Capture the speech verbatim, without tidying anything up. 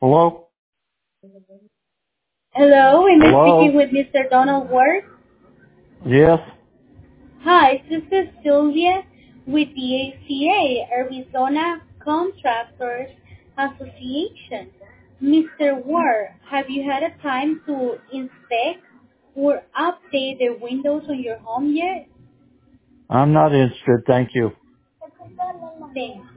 Hello? Hello, am I speaking Hello? with Mister Donald Ward? Yes? Hi, this is Sylvia with the A C A, Arizona Contractors Association. Mister Ward, have you had a time to inspect or update the windows on your home yet? I'm not interested, thank you. Thanks.